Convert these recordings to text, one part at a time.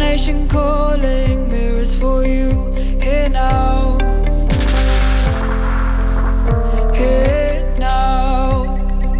imagination calling, mirrors for you here now. Here now.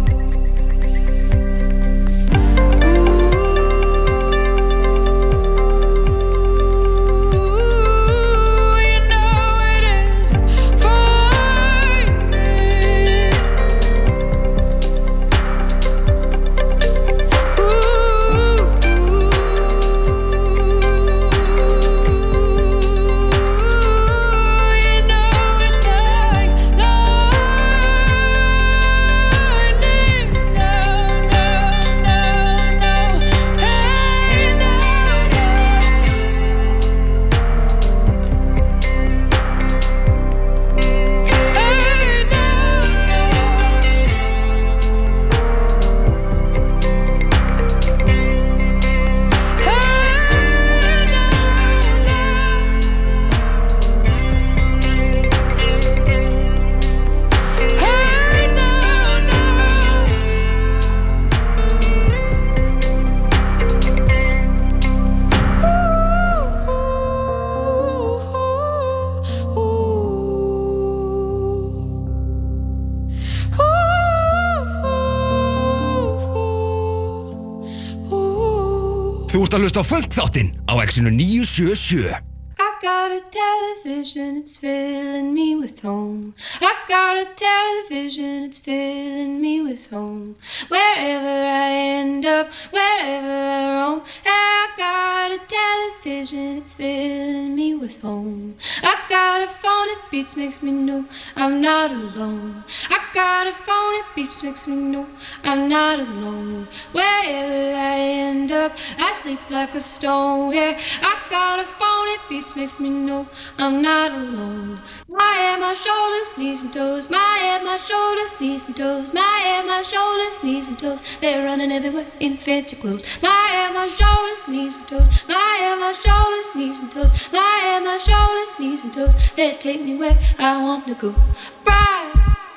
Þú ert að hlusta á Funk-þáttinn á X-inu 977. I got a television, it's filling me with home. I got a television, it's filling me with home. Wherever I end up, wherever I roam, I got a television, it's filling me with home. I got a phone, it beeps, makes me know I'm not alone. I got a phone, it beeps, makes me know I'm not alone. Wherever I end up, I sleep like a stone. Yeah, I got a phone, it beeps, makes me know I'm not alone. My head, my shoulders, knees and toes. My head, my shoulders, knees and toes. My head, my shoulders, knees and toes. They're running everywhere in fancy clothes. My head, my shoulders, knees and toes. My head, my shoulders, knees and toes. My head, my shoulders, knees and toes. They take me where I want to go. Bright,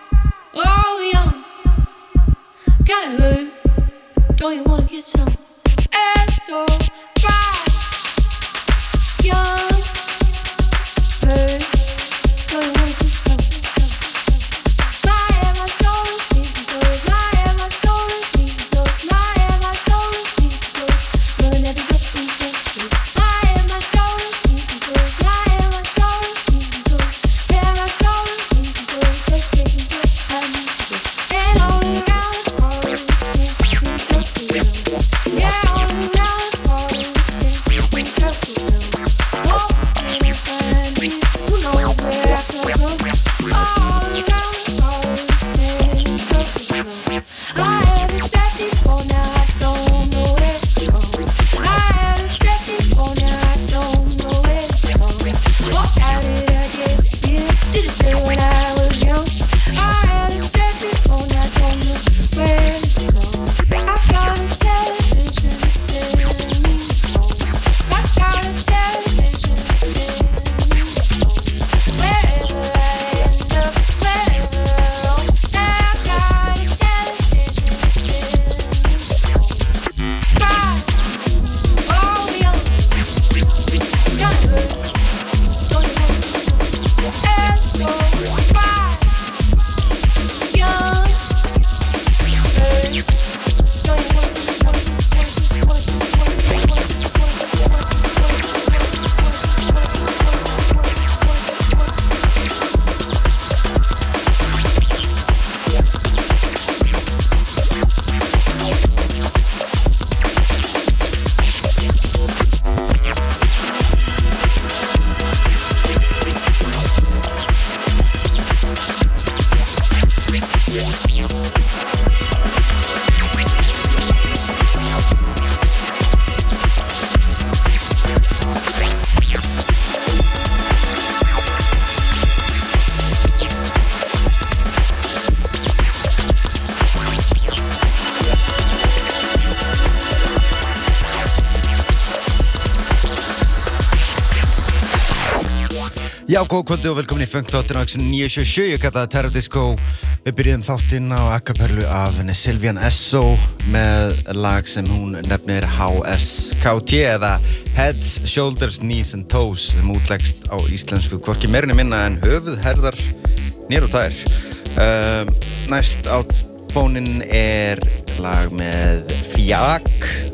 oh young, kinda hurt. Don't you wanna get some? It's so bright, young, hurt. Don't you wanna get some? My head, my shoulders, knees and toes. My head, my shoulders, knees and toes. My head, my shoulders, knees and toes. Running everywhere in fancy. My head, my shoulders, knees and toes. My head, my shoulders, knees and toes. Yeah, my shoulders, knees and toes. They take me where I need to go. And all around the forest, dancing circles. Yeah, all around the forest, dancing circles. Walking and finding, who knows where I come from? All around the forest, dancing circles. I had a step before, now I don't know where to go. I had a step before, now I don't know where to go. What how did I get here? Did it say when I was young? I had a step before, now I don't know where to go. I got a television, it's filling me home. I got a television, it's filling me home. Wherever I end up, wherever I roam, I got a television, it's filling me home. Bright, oh young, kinda hurt. Don't you wanna get some? It's so bright, young, hurt. Don't you wanna get some? Já, góð kvöldi og velkomin í Funk-þáttinn á X-inu 977, ég kalla það Terror Disco. Við byrjum þáttinn á acapellu af henni Sylvian Esso með lag sem hún nefnir HSKT eða Heads, Shoulders, Knees and Toes sem útleggst á íslensku hvorki meirinu minna en höfuð, herðar, nýr og tær. Næst á fóninn lag með Fjak,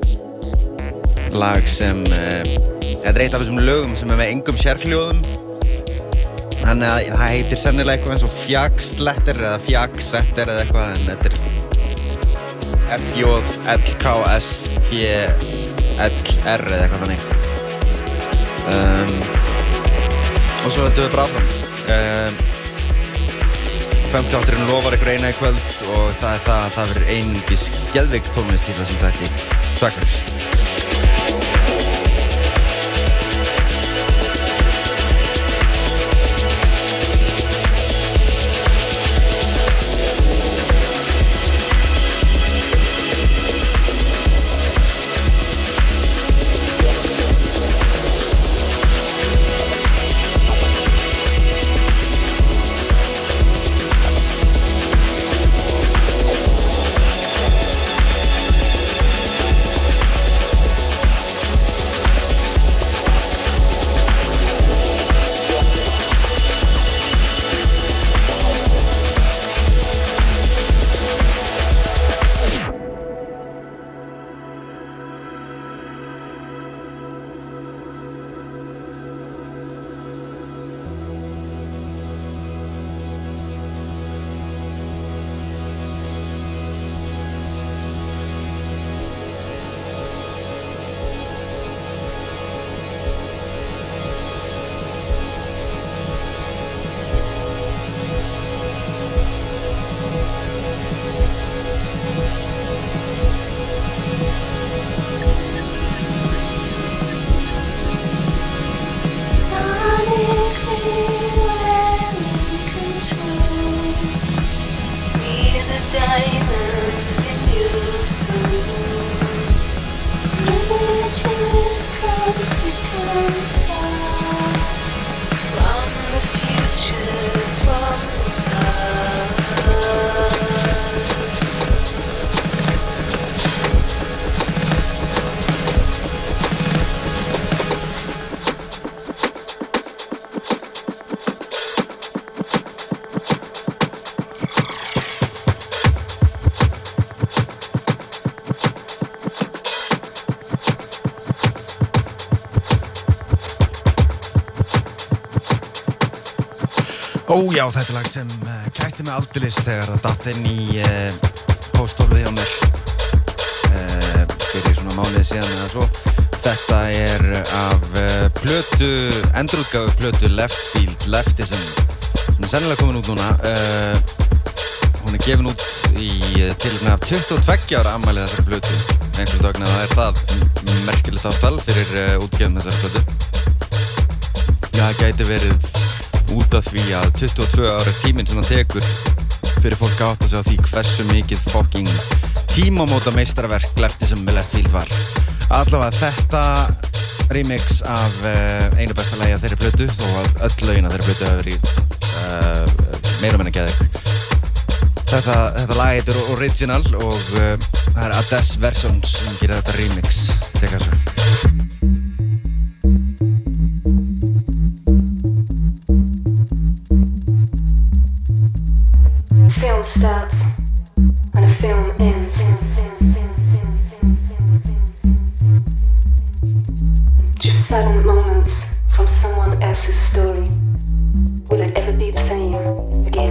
lag sem þetta eitt af þessum lögum sem með engum sérhljóðum, þannig að það heitir sennilega eitthvað eins og Fjaksletter eða Fjaksetter eða eitthvað, en þetta FJLKSTLR eða eitthvað þannig. Og svo höldum við bara áfram. 50-átturinn lofar ykkur eina í kvöld og það verður einungis geðveik tónlist í þessum þætti. Takk fyrir. Já, þetta lag sem kætti mig aldeilis þegar það datt inn í pósthólfið hjá mér fyrir svona mánuði síðan eða svo. Þetta af endurútgáfu plötu Leftfield, Leftism, sem sennilega komin út núna. Hún gefin út í tilefni af 22 ára afmælið þessari plötu. Einhvern daginn að það merkilegt ártal fyrir útgefin þessari plötu. Já, það gæti verið út af því að 22 ára tíminn sem það tekur fyrir fólk að átta sig á því hversu mikið fucking tímamóta meistarverk Leftism með Leftfield var. Allavega þetta remix af einu besta lagi af þeirri plötu, þó að öll lögin af þeirri plötu hafa verið meira og minna geðveik. Þetta lag heitir Original og það Ades Versions sem gerir þetta remix. Tekka svo. Film starts and a film ends. Just silent moments from someone else's story. Will it ever be the same again?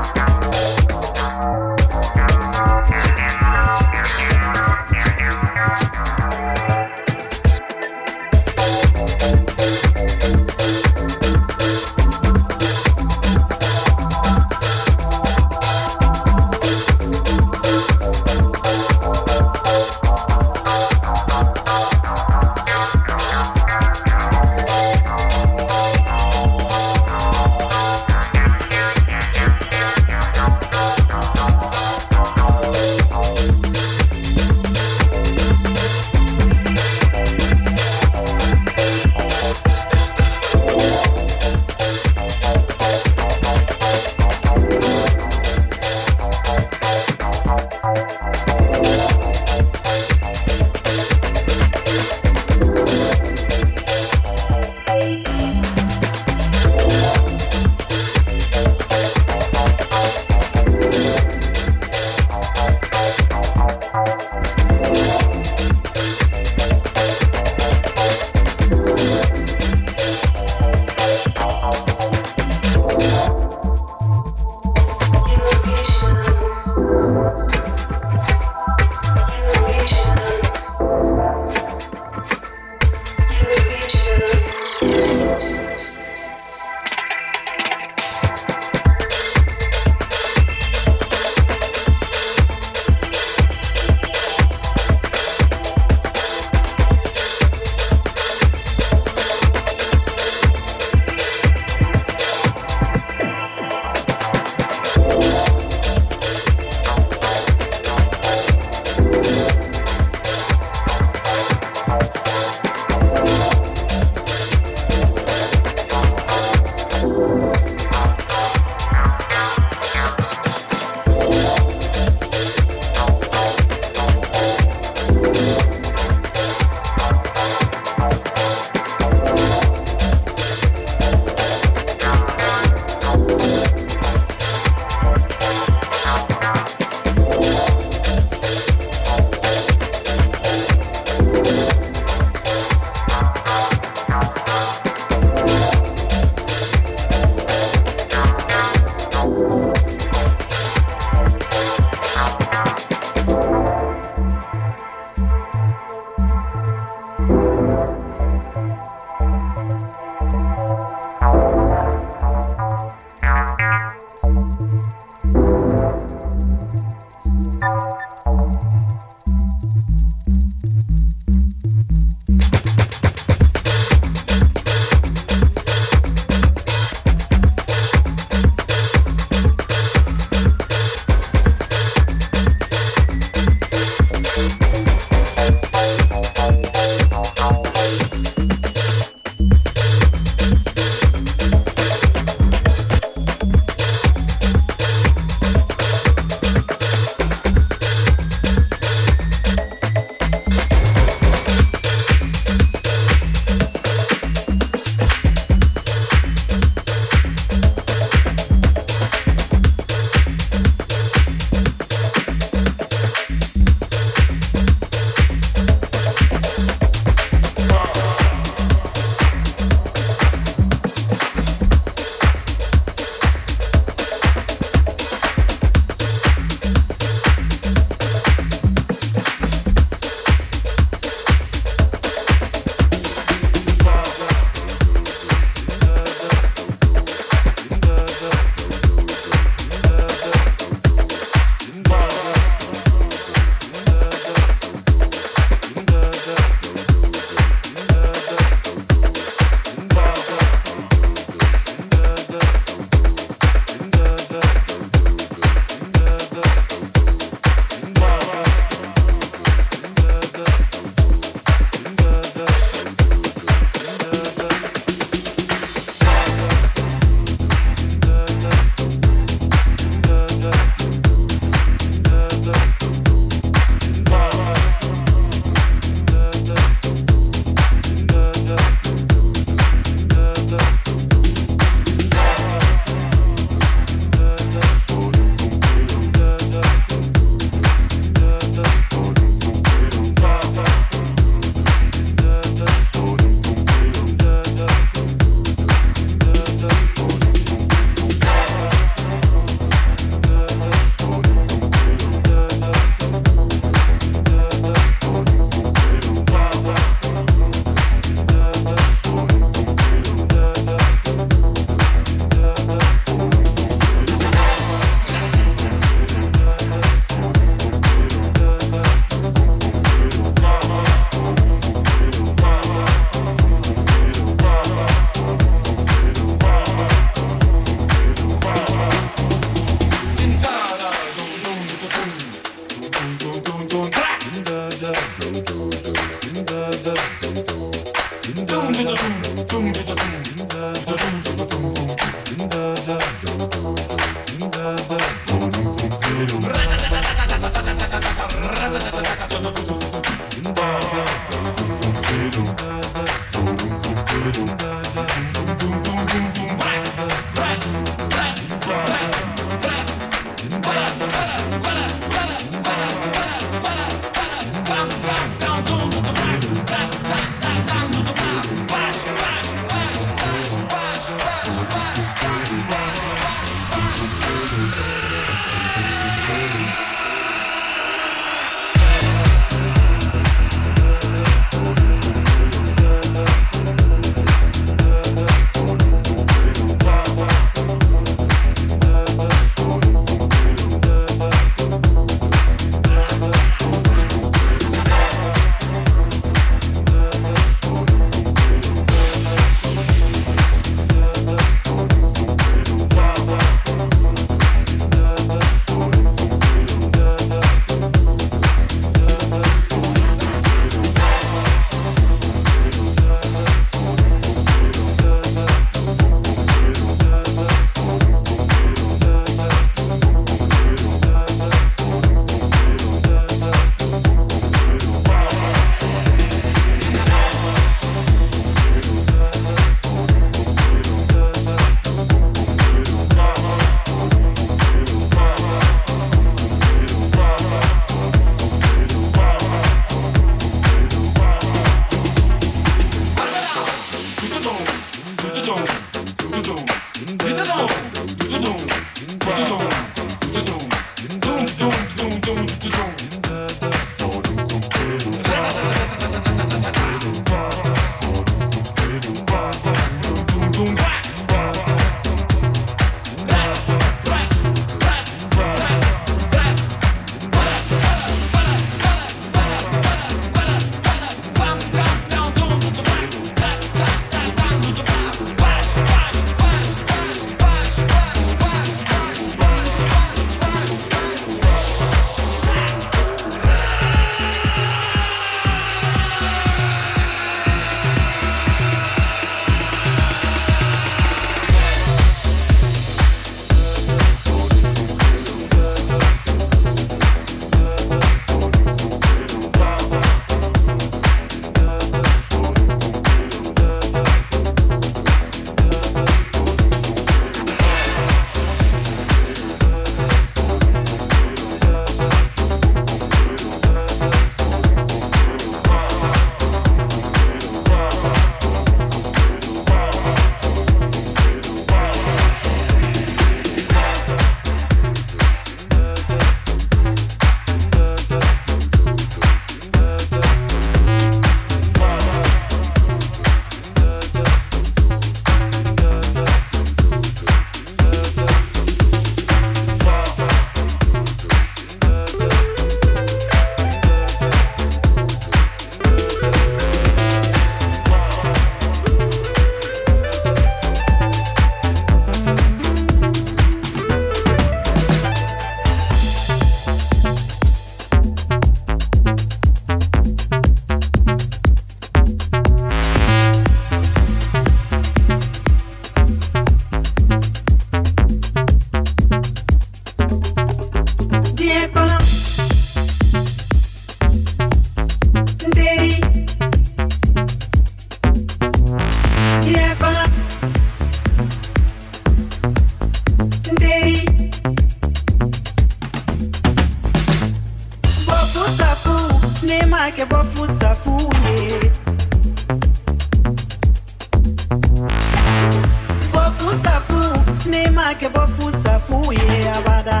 ma ke bo fusa fu ye abada.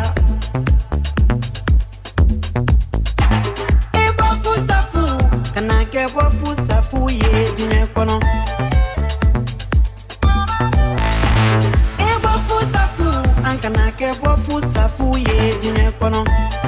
E bo fusa fu, kana ke bo fusa fu ye dine kono. E bo fusa fu, ankana ke bo fusa fu ye dine kono.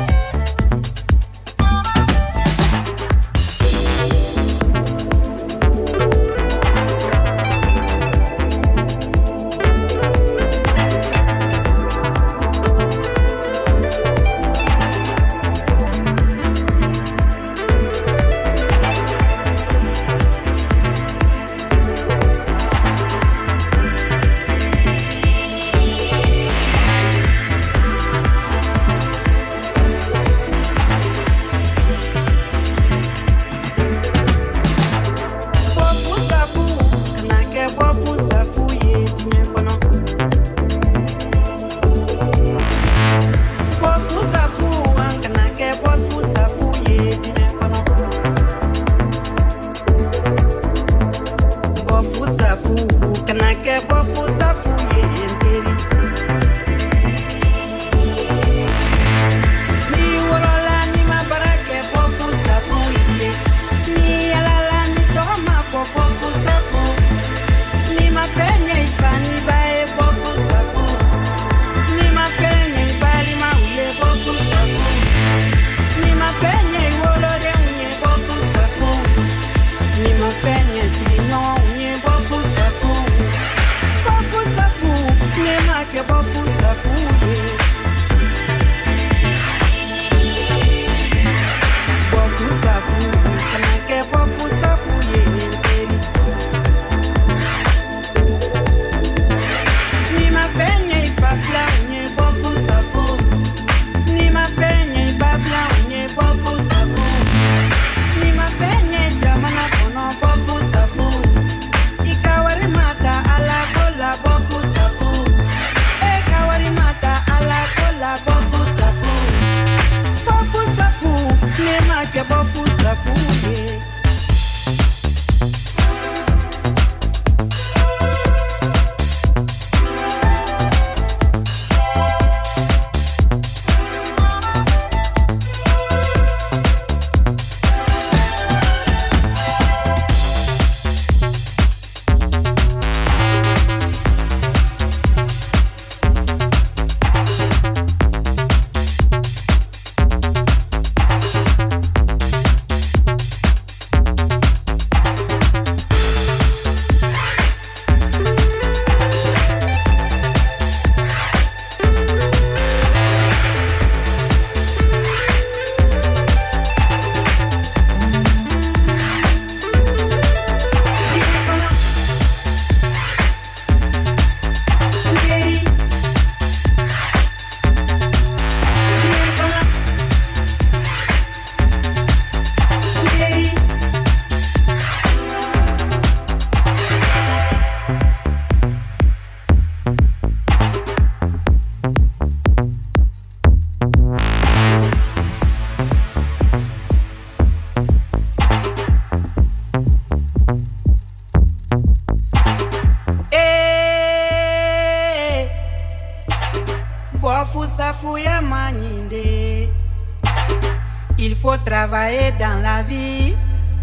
Il faut travailler dans la vie.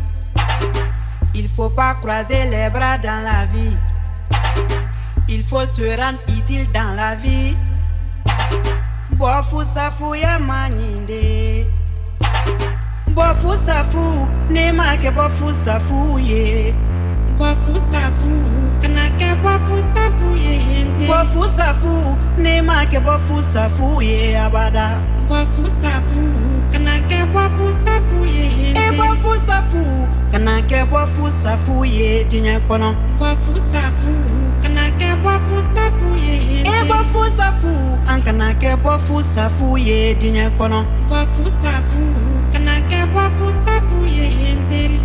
Il faut pas croiser les bras dans la vie. Il faut se rendre utile dans la vie. Bofu safu ya maninde. Bofu safu ne make bofu safu ye. Bofu safu kanake bofu safu ye. Bofu safu ne make bofu safu ye abada. Bofu safu kanake bofu safu ye. E bofu safu kanake bofu safu ye dinye kono. Bofu safu kanake bofu safu ye. E bofu safu ankanake bofu safu ye dinye kono. Bofu safu kanake bofu safu ye nderi.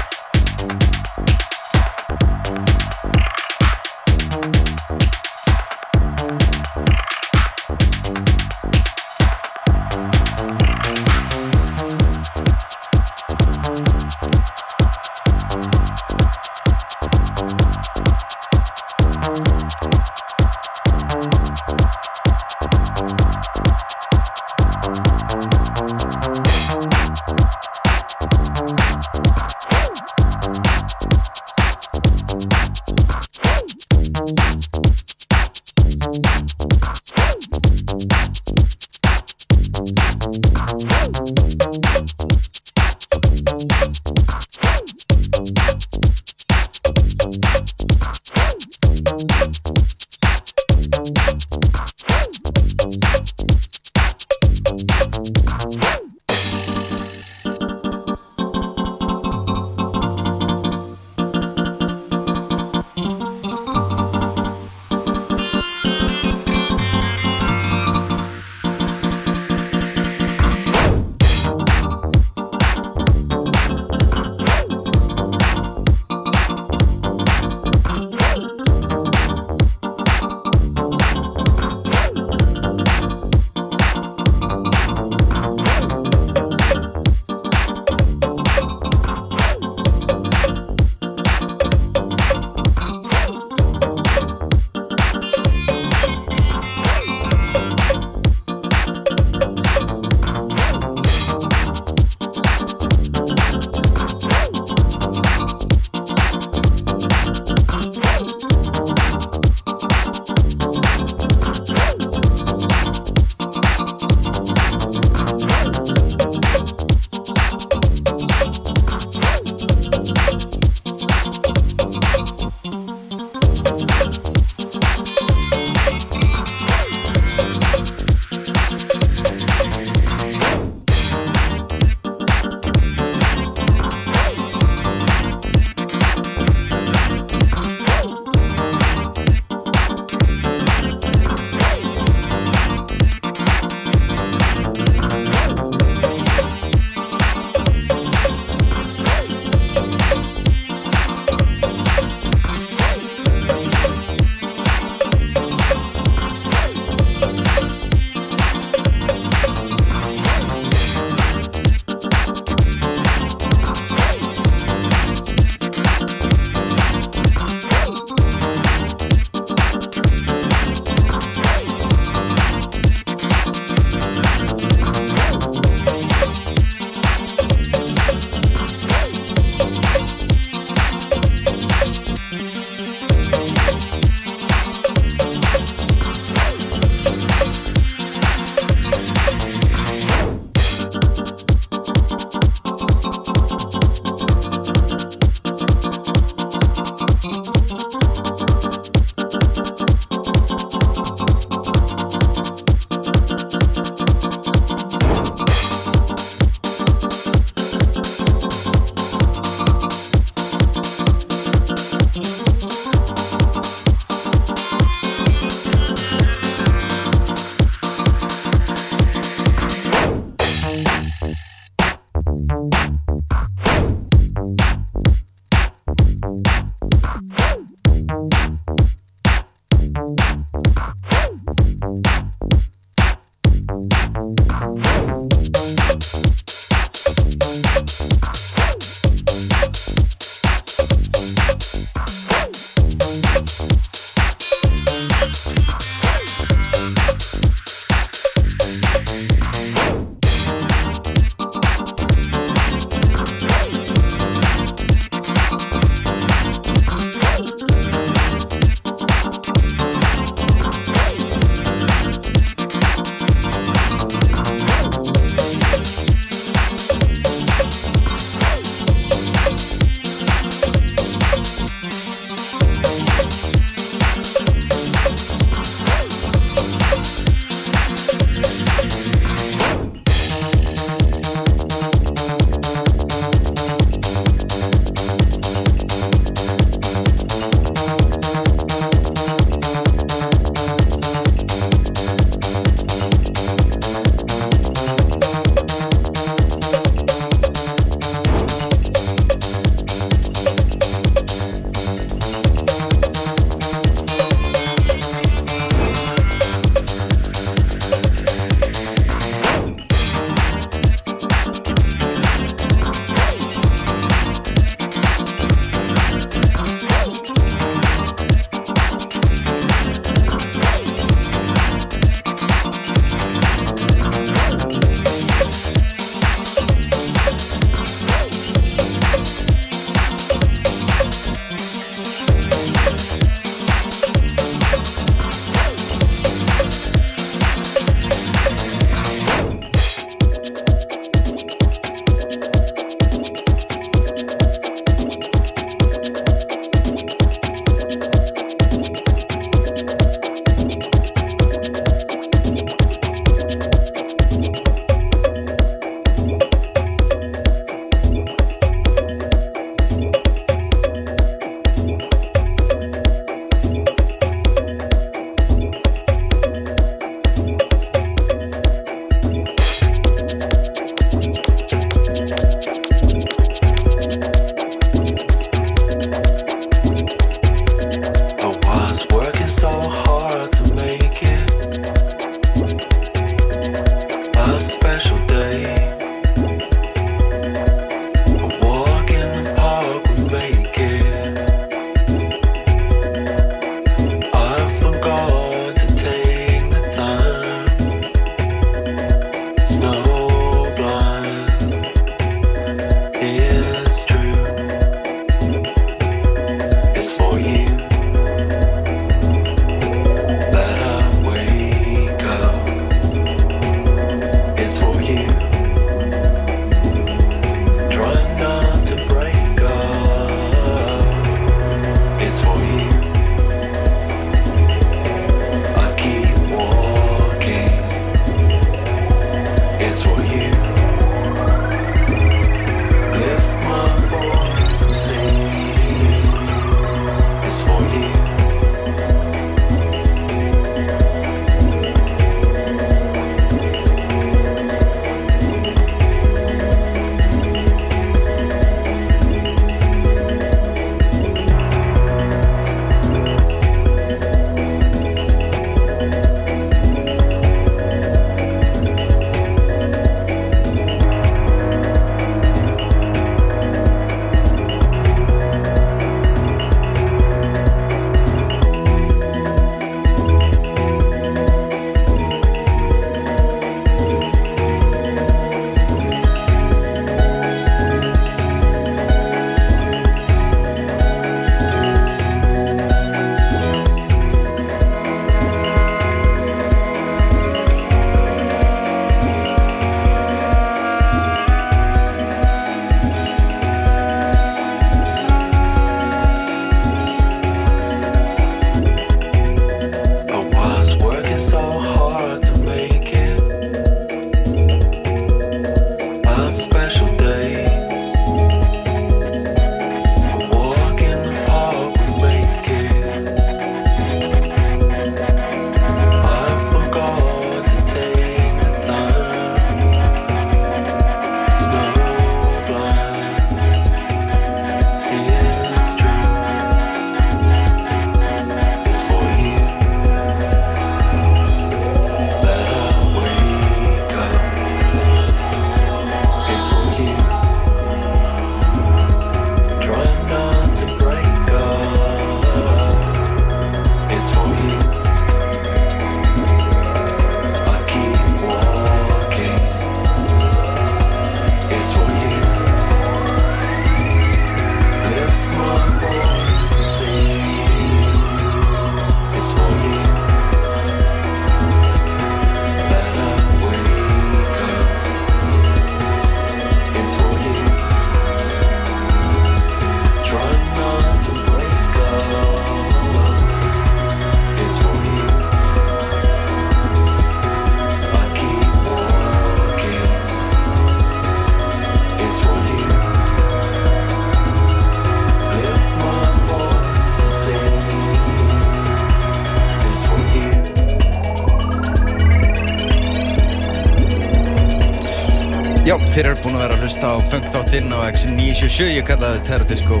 Já, þeir eru búin að vera að hlusta á funk-þáttinn á X977, ég kallaði Terror Disco.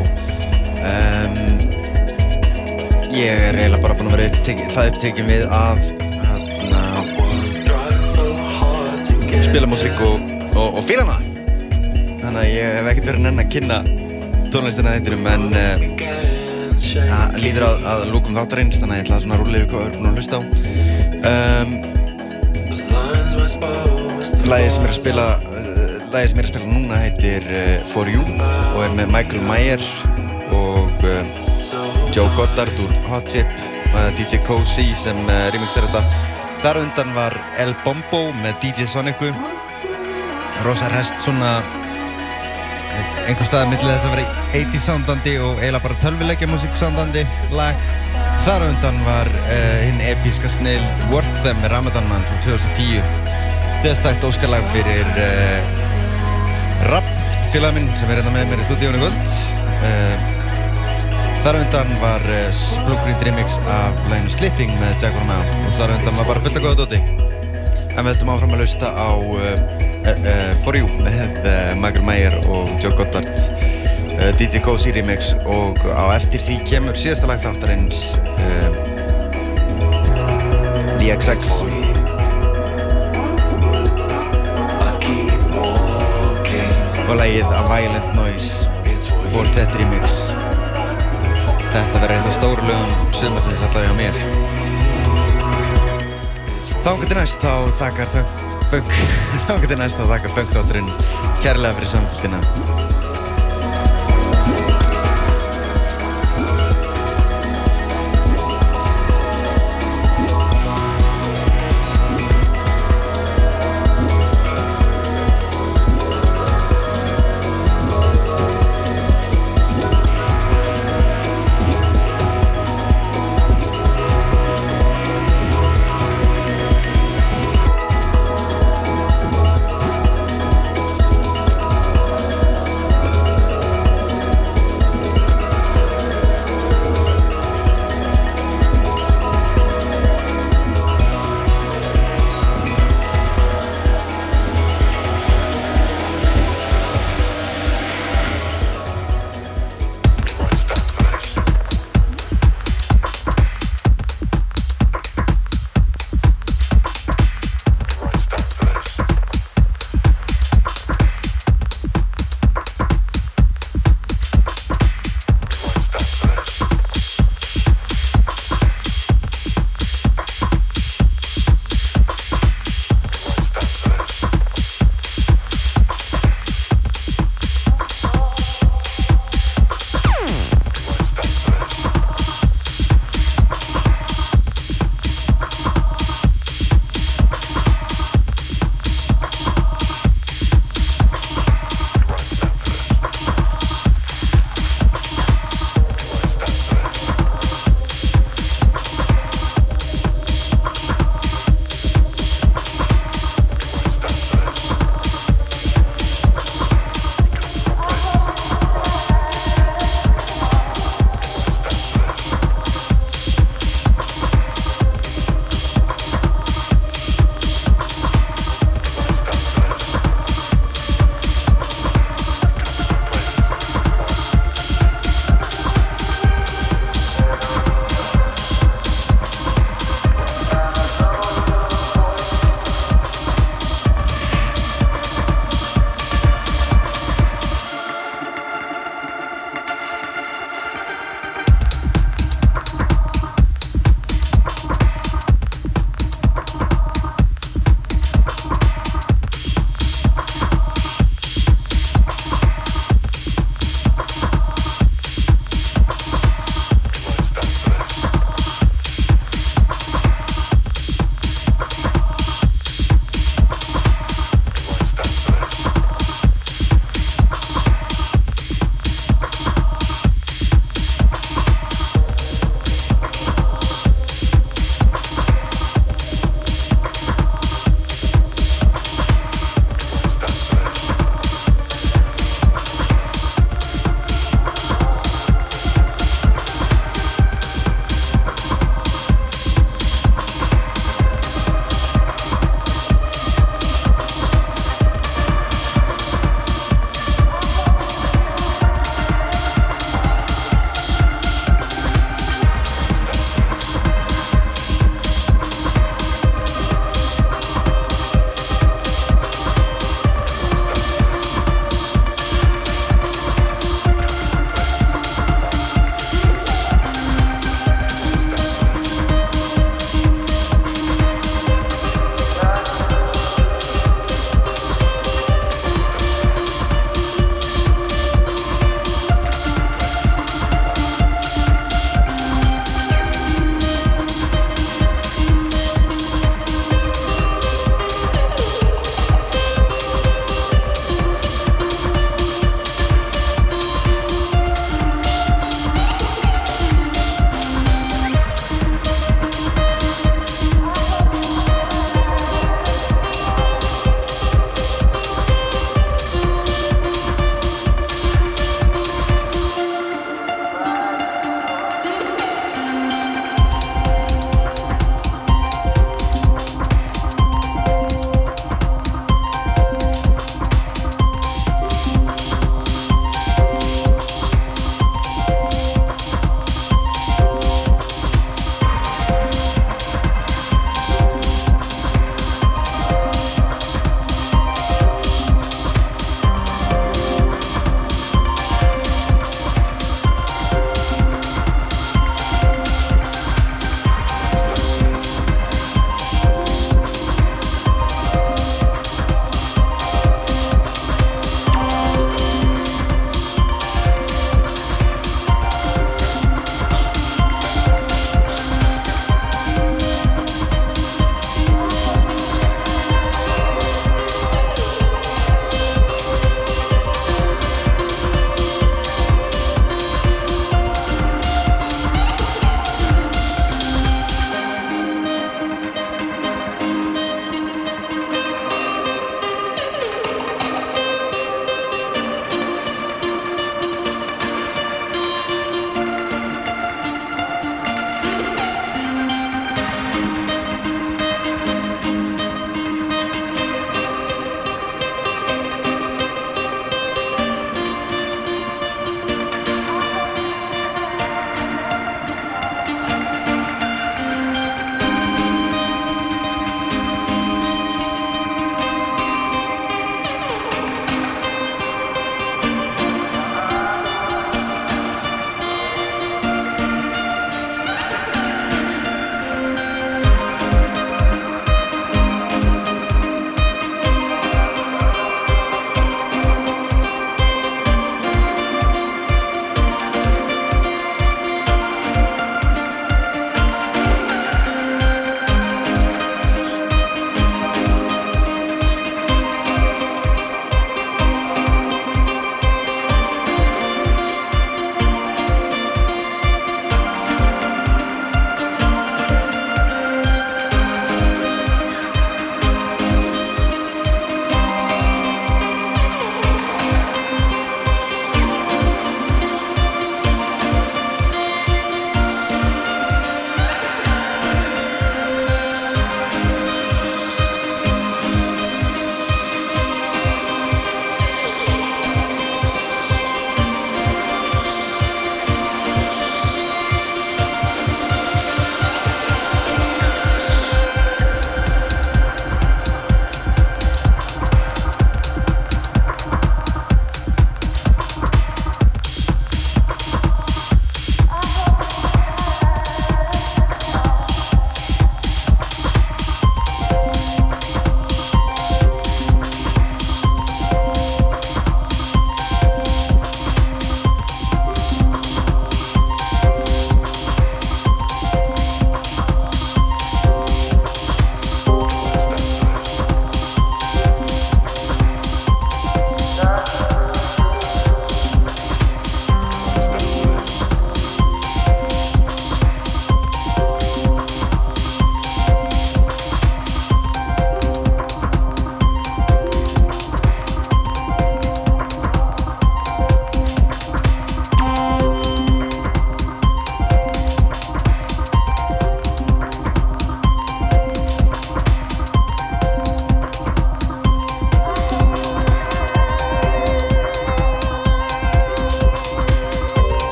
Ég er eiginlega bara búin að vera upptekinn við að spila músík og fíla hana. Þannig að ég hef ekkert verið nenn að kynna tónlistina þættinum, en það líður að lúkum þáttarins, þannig að ég ætla að svona rúlla yfir hvað við erum búin að hlusta á. Lagið sem ég er að spila núna heitir For You og er með Michael Mayer og Joe Goddard úr Hot Chip og DJ Cozy sem remixar þetta. Þar undan var El Bombo með DJ Sonicu. Rosa rest svona einhver staðar milli þess að vera 80s soundandi og eiginlega bara tölvuleikjamúsík soundandi lag. Þar undan var hinn episka snill Work Them með Ramadan Man frá 2010. Þjóðstækt óskarlag fyrir Rapp, félaga minn sem er hérna með mér í stúdíónu í kvöld. Þar undan var Spluggreen remix af laginu Slipping með Jack Romeo og þar undan var bara fullt af góða dóti. En við höldum áfram að hlusta á For You með Michael Mayer og Joe Goddard, DJ Cozy remix, og á eftir því kemur síðasta lag þáttarins, DXX og lagið A Violent Noise Quartet remix. Þetta verður einn af stóru lögum sumarsins allavega hjá mér. Þangað til næst þá þakkar funk þátturinn kærlega fyrir samfélgina.